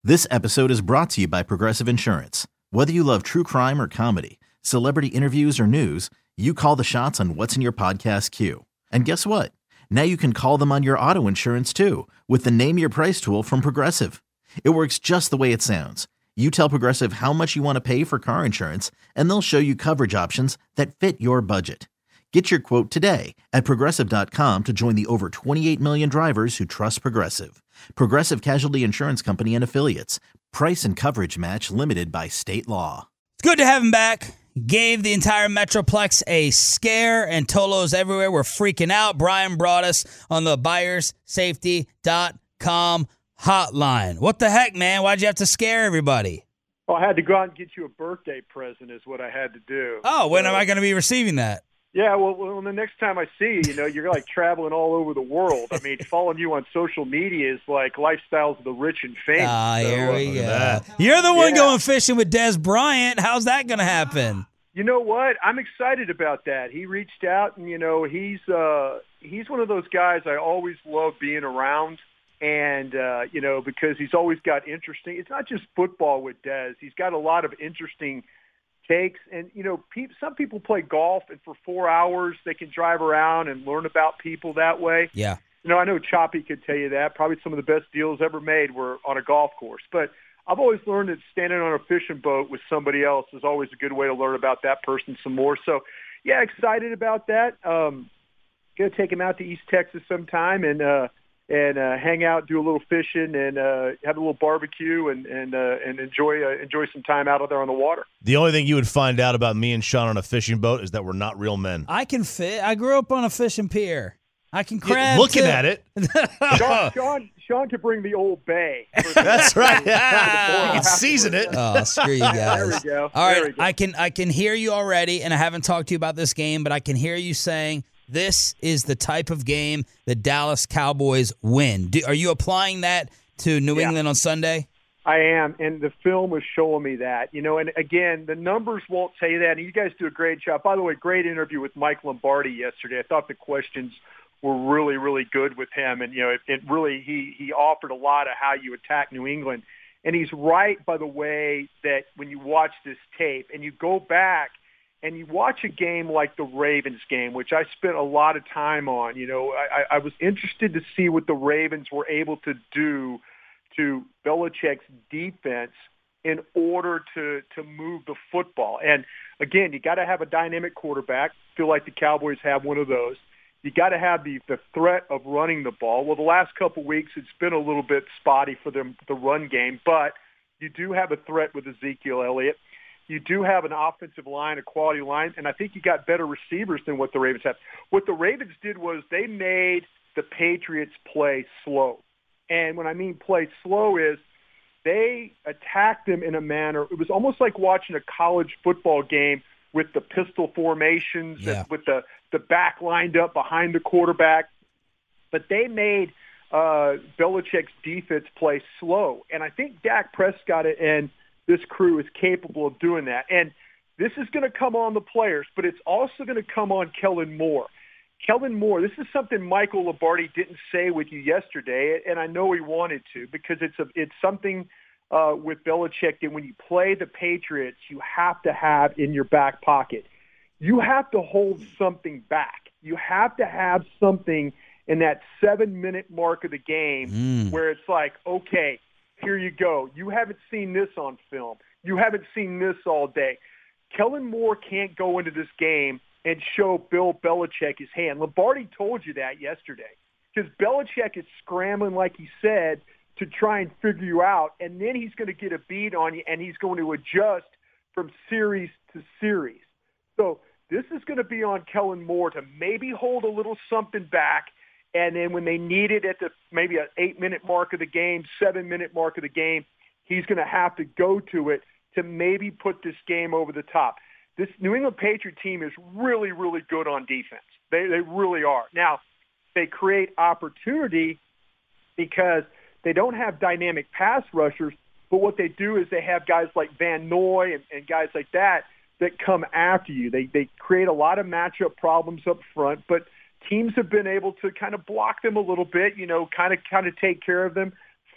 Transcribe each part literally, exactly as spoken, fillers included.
This episode is brought to you by Progressive Insurance. Whether you love true crime or comedy, celebrity interviews or news, you call the shots on what's in your podcast queue. And guess what? Now you can call them on your auto insurance too with the Name Your Price tool from Progressive. It works just the way it sounds. You tell Progressive how much you want to pay for car insurance, and they'll show you coverage options that fit your budget. Get your quote today at Progressive dot com to join the over twenty-eight million drivers who trust Progressive. Progressive Casualty Insurance Company and Affiliates. Price and coverage match limited by state law. It's good to have him back. Gave the entire Metroplex a scare, and Tolos everywhere were freaking out. Brian brought us on the buyers safety dot com hotline. What the heck, man? Why'd you have to scare everybody? Well, I had to go out and get you a birthday present is what I had to do. Oh, when so, am I going to be receiving that? Yeah, well, well, the next time I see you, you know, you're like traveling all over the world. I mean, following you on social media is like lifestyles of the rich and famous. Ah, so, here we uh, go. You're the one yeah. going fishing with Des Bryant. How's that going to happen? You know what? I'm excited about that. He reached out, and, you know, he's uh, he's one of those guys I always love being around. And, uh, you know, because he's always got interesting – it's not just football with Des. He's got a lot of interesting – takes. And, you know, pe- some people play golf, and for four hours they can drive around and learn about people that way. Yeah. You know, I know Choppy could tell you that. Probably some of the best deals ever made were on a golf course. But I've always learned that standing on a fishing boat with somebody else is always a good way to learn about that person some more. So, yeah, excited about that. Um, going to take him out to East Texas sometime and uh, and uh, hang out, do a little fishing, and uh, have a little barbecue, and and uh, and enjoy uh, enjoy some time out there on the water. The only thing you would find out about me and Sean on a fishing boat is that we're not real men. I can fit. I grew up on a fishing pier. I can crab. Yeah, looking too. at it. Sean, Sean, Sean could bring the Old Bay. That's right. You can can season it. Oh, screw you guys. There we go. All There right, we go. I can I can hear you already, and I haven't talked to you about this game, but I can hear you saying this is the type of game the Dallas Cowboys win. Do, are you applying that to New Yeah. England on Sunday? I am, and the film was showing me that. You know, and again, the numbers won't tell you that. And you guys do a great job. By the way, great interview with Mike Lombardi yesterday. I thought the questions were really, really good with him, and you know, it, it really he he offered a lot of how you attack New England. And he's right, by the way, that when you watch this tape and you go back and you watch a game like the Ravens game, which I spent a lot of time on, you know, I, I was interested to see what the Ravens were able to do to Belichick's defense in order to, to move the football. And, again, you got to have a dynamic quarterback. I feel like the Cowboys have one of those. You got to have the, the threat of running the ball. Well, the last couple of weeks it's been a little bit spotty for them, the run game, but you do have a threat with Ezekiel Elliott. You do have an offensive line, a quality line, and I think you got better receivers than what the Ravens have. What the Ravens did was they made the Patriots play slow. And when I mean play slow is they attacked them in a manner, it was almost like watching a college football game with the pistol formations, Yeah. and with the, the back lined up behind the quarterback. But they made uh, Belichick's defense play slow. And I think Dak Prescott and this crew is capable of doing that. And this is going to come on the players, but it's also going to come on Kellen Moore. Kellen Moore, this is something Michael Lombardi didn't say with you yesterday, and I know he wanted to because it's a, it's something uh, with Belichick that when you play the Patriots, you have to have in your back pocket. You have to hold something back. You have to have something in that seven-minute mark of the game Mm. where it's like, okay, here you go. You haven't seen this on film. You haven't seen this all day. Kellen Moore can't go into this game and show Bill Belichick his hand. Lombardi told you that yesterday because Belichick is scrambling, like he said, to try and figure you out, and then he's going to get a beat on you, and he's going to adjust from series to series. So this is going to be on Kellen Moore to maybe hold a little something back, and then when they need it at the maybe an eight-minute mark of the game, seven-minute mark of the game, he's going to have to go to it to maybe put this game over the top. This New England Patriot team is really, really good on defense. They they really are. Now, they create opportunity because they don't have dynamic pass rushers, but what they do is they have guys like Van Noy and, and guys like that that come after you. They they create a lot of matchup problems up front, but teams have been able to kind of block them a little bit, you know, kind of kind of take care of them,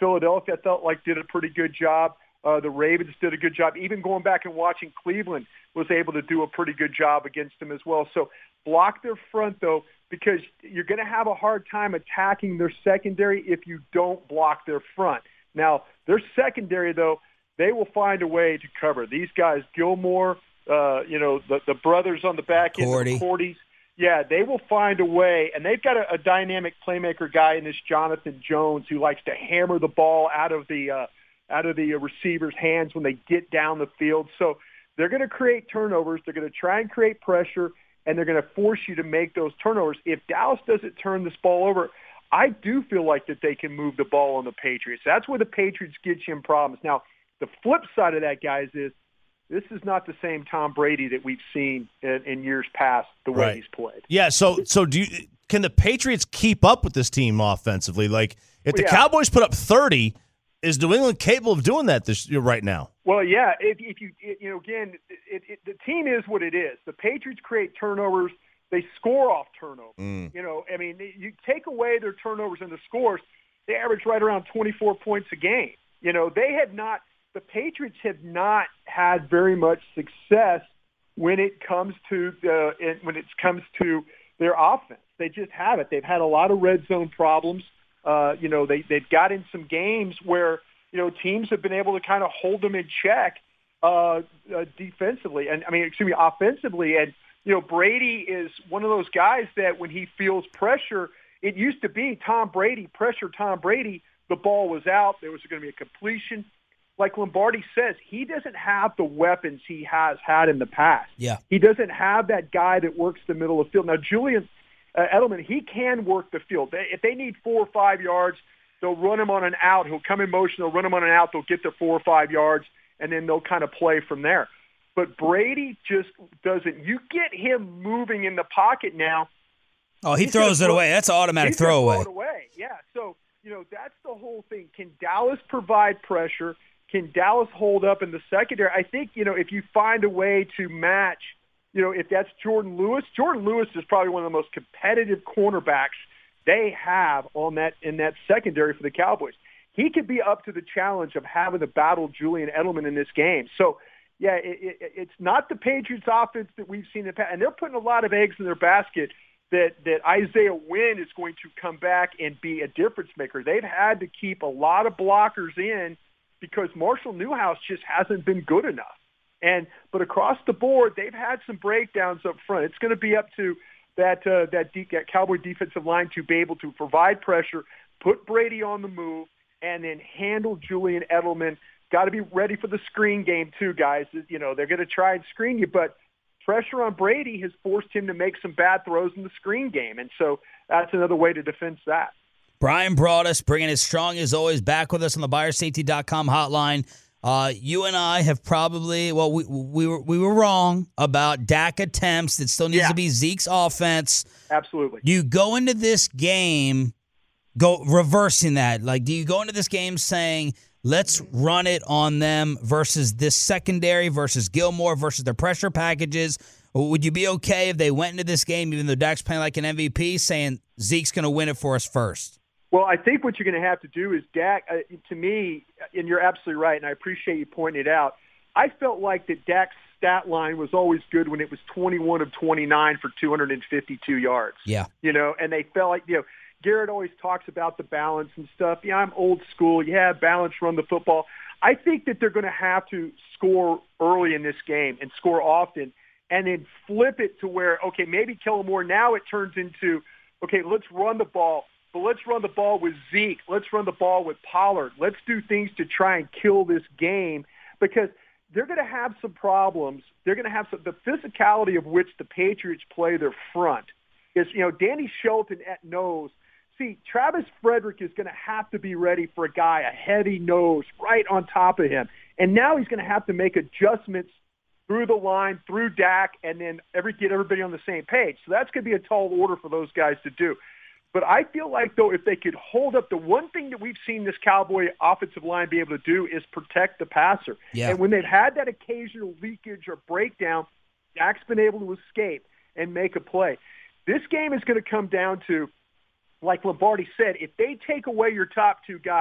Philadelphia, I felt like, did a pretty good job. Uh, the Ravens did a good job. Even going back and watching Cleveland was able to do a pretty good job against them as well. So block their front, though, because you're going to have a hard time attacking their secondary if you don't block their front. Now, their secondary, though, they will find a way to cover. These guys, Gilmore, uh, you know, the, the brothers on the back end, Cordy. the Cordys, yeah, they will find a way. And they've got a, a dynamic playmaker guy in this Jonathan Jones who likes to hammer the ball out of the uh, out of the receiver's hands when they get down the field. So they're going to create turnovers. They're going to try and create pressure, and they're going to force you to make those turnovers. If Dallas doesn't turn this ball over, I do feel like that they can move the ball on the Patriots. That's where the Patriots get you in problems. Now, the flip side of that, guys, is this is not the same Tom Brady that we've seen in, in years past, the way Right. he's played. Yeah, so so do you, can the Patriots keep up with this team offensively? Like, if the Yeah. Cowboys put up thirty, is New England capable of doing that this right now? Well, yeah. If, if you, it, you know, again, it, it, the team is what it is. The Patriots create turnovers. They score off turnovers. Mm. You know, I mean, you take away their turnovers and the scores, they average right around twenty-four points a game. You know, they have not. The Patriots have not had very much success when it comes to the when it comes to their offense. They just haven't. They've had a lot of red zone problems. Uh, you know, they they've got in some games where you know teams have been able to kind of hold them in check uh, uh, defensively, and I mean, excuse me, offensively. And you know, Brady is one of those guys that when he feels pressure, it used to be Tom Brady pressure. Tom Brady, the ball was out. There was going to be a completion. Like Lombardi says, he doesn't have the weapons he has had in the past. Yeah. He doesn't have that guy that works the middle of the field. Now, Julian uh, Edelman, he can work the field. They, if they need four or five yards, they'll run him on an out. He'll come in motion. They'll run him on an out. They'll get their four or five yards, and then they'll kind of play from there. But Brady just doesn't. You get him moving in the pocket now. Oh, he He's throws gonna it throw- away. That's an automatic He's gonna throwaway. Throw it away. Yeah. So, you know, that's the whole thing. Can Dallas provide pressure? Can Dallas hold up in the secondary? I think, you know, if you find a way to match, you know, if that's Jordan Lewis, Jordan Lewis is probably one of the most competitive cornerbacks they have on that in that secondary for the Cowboys. He could be up to the challenge of having to battle Julian Edelman in this game. So, yeah, it, it, it's not the Patriots offense that we've seen in the past. And they're putting a lot of eggs in their basket that, that Isaiah Wynn is going to come back and be a difference maker. They've had to keep a lot of blockers in because Marshall Newhouse just hasn't been good enough. And but across the board, they've had some breakdowns up front. It's going to be up to that uh, that, de- that Cowboy defensive line to be able to provide pressure, put Brady on the move, and then handle Julian Edelman. Got to be ready for the screen game too, guys. You know, they're going to try and screen you, but pressure on Brady has forced him to make some bad throws in the screen game. And so that's another way to defend that. Brian Broaddus, bringing it strong as always, back with us on the buyer safety dot com hotline. Uh, you and I have probably, well, we we were we were wrong about Dak attempts. It still needs Yeah. to be Zeke's offense. Absolutely. Do you go into this game, go reversing that? Like, do you go into this game saying, let's run it on them versus this secondary versus Gilmore versus their pressure packages? Or would you be okay if they went into this game, even though Dak's playing like an M V P, saying Zeke's going to win it for us first? Well, I think what you're going to have to do is Dak, uh, to me, and you're absolutely right, and I appreciate you pointing it out, I felt like that Dak's stat line was always good when it was twenty-one of twenty-nine for two hundred fifty-two yards. Yeah. You know, and they felt like, you know, Garrett always talks about the balance and stuff. Yeah, I'm old school. Yeah, balance, run the football. I think that they're going to have to score early in this game and score often and then flip it to where, okay, maybe Kellen Moore, now it turns into, okay, let's run the ball. But let's run the ball with Zeke. Let's run the ball with Pollard. Let's do things to try and kill this game because they're going to have some problems. They're going to have some, the physicality of which the Patriots play their front is, you know, Danny Shelton at nose. See, Travis Frederick is going to have to be ready for a guy, a heavy nose right on top of him. And now he's going to have to make adjustments through the line, through Dak, and then every get everybody on the same page. So that's going to be a tall order for those guys to do. But I feel like, though, if they could hold up, the one thing that we've seen this Cowboy offensive line be able to do is protect the passer. Yeah. And when they've had that occasional leakage or breakdown, Dak's been able to escape and make a play. This game is going to come down to, like Lombardi said, if they take away your top two guys,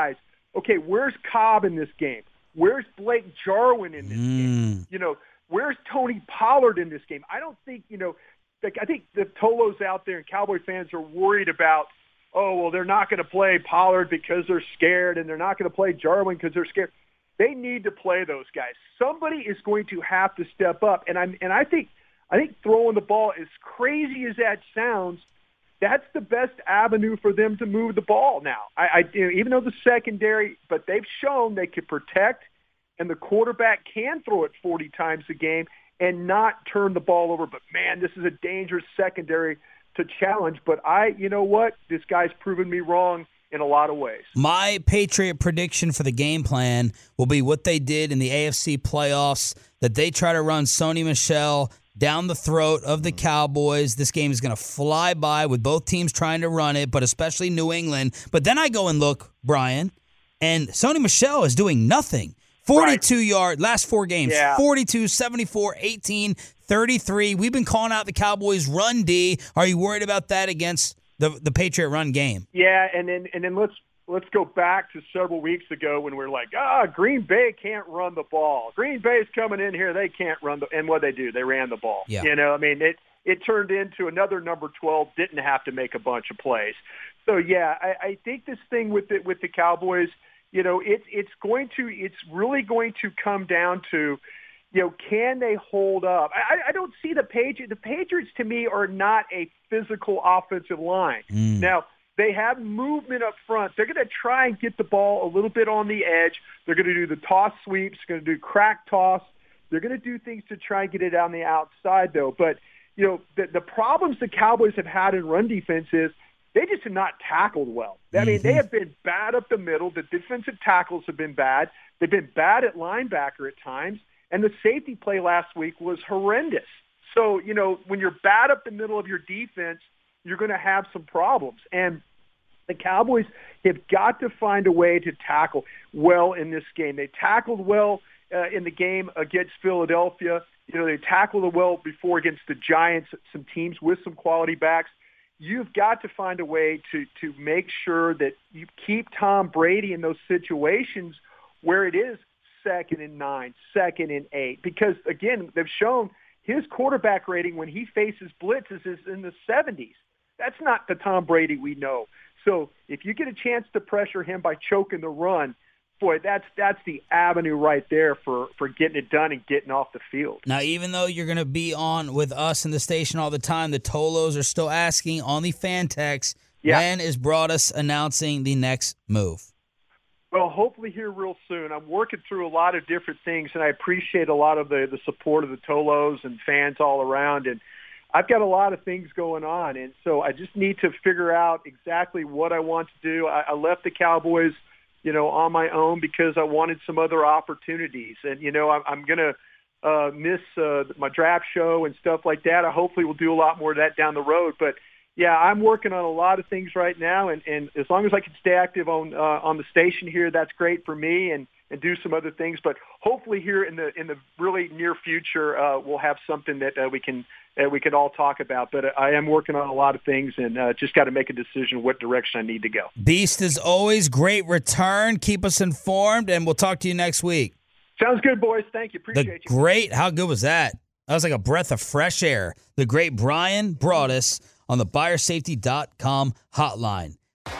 okay, where's Cobb in this game? Where's Blake Jarwin in this mm. game? You know, where's Tony Pollard in this game? I don't think, you know, like, I think the Tolos out there and Cowboy fans are worried about, oh, well, they're not going to play Pollard because they're scared, and they're not going to play Jarwin because they're scared. They need to play those guys. Somebody is going to have to step up, and I'm and I think I think throwing the ball, as crazy as that sounds, that's the best avenue for them to move the ball now. I, I even though the secondary, but they've shown they can protect, and the quarterback can throw it forty times a game and not turn the ball over. But man, this is a dangerous secondary to challenge. But I, you know what, this guy's proven me wrong in a lot of ways. My Patriot prediction for the game plan will be what they did in the A F C playoffs, that they try to run Sony Michel down the throat of the Cowboys. This game is going to fly by with both teams trying to run it, but especially New England. But then I go and look, Brian, and Sony Michel is doing nothing. forty-two right. yard, last four games, yeah. forty-two, seventy-four, eighteen, thirty-three. We've been calling out the Cowboys' run D. Are you worried about that against the the Patriot run game? Yeah, and then and then let's let's go back to several weeks ago when we were like, ah, Green Bay can't run the ball. Green Bay's coming in here, they can't run the and what they do, they ran the ball. Yeah. You know, I mean, it it turned into another number twelve didn't have to make a bunch of plays. So yeah, I, I think this thing with the, with the Cowboys, you know, it's it's going to it's really going to come down to, you know, can they hold up? I, I don't see the Patriots. The Patriots, to me, are not a physical offensive line. Mm. Now, they have movement up front. They're going to try and get the ball a little bit on the edge. They're going to do the toss sweeps, going to do crack toss. They're going to do things to try and get it on the outside, though. But, you know, the, the problems the Cowboys have had in run defense is they just have not tackled well. I mean, mm-hmm. they have been bad up the middle. The defensive tackles have been bad. They've been bad at linebacker at times. And the safety play last week was horrendous. So, you know, when you're bad up the middle of your defense, you're going to have some problems. And the Cowboys have got to find a way to tackle well in this game. They tackled well uh, in the game against Philadelphia. You know, they tackled it well before against the Giants, some teams with some quality backs. You've got to find a way to to make sure that you keep Tom Brady in those situations where it is second and nine, second and eight. Because, again, they've shown his quarterback rating when he faces blitzes is in the seventies. That's not the Tom Brady we know. So if you get a chance to pressure him by choking the run, boy, that's that's the avenue right there for, for getting it done and getting off the field. Now, even though you're going to be on with us in the station all the time, the Tolos are still asking on the fan text, yeah. when is Broadus announcing the next move? Well, hopefully here real soon. I'm working through a lot of different things, and I appreciate a lot of the, the support of the Tolos and fans all around. And I've got a lot of things going on, and so I just need to figure out exactly what I want to do. I, I left the Cowboys, you know, on my own because I wanted some other opportunities. And, you know, I'm, I'm going to uh, miss uh, my draft show and stuff like that. I hopefully will do a lot more of that down the road. But, yeah, I'm working on a lot of things right now, and, and as long as I can stay active on uh, on the station here, that's great for me, and, and do some other things. But hopefully here in the in the really near future, uh, we'll have something that uh, we can uh, we can all talk about. But I am working on a lot of things, and uh, just got to make a decision what direction I need to go. Beast, as always, great return. Keep us informed, and we'll talk to you next week. Sounds good, boys. Thank you. Appreciate the you. Great. How good was that? That was like a breath of fresh air. The great Brian Broadus on the buyer safety dot com hotline.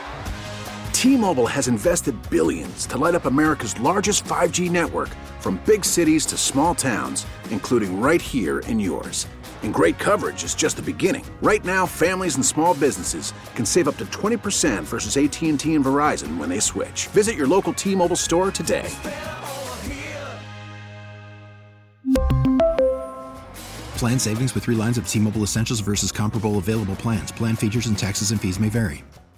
T-Mobile has invested billions to light up America's largest five G network, from big cities to small towns, including right here in yours. And great coverage is just the beginning. Right now, families and small businesses can save up to twenty percent versus A T and T and Verizon when they switch. Visit your local T-Mobile store today. Plan savings with three lines of T-Mobile Essentials versus comparable available plans. Plan features and taxes and fees may vary.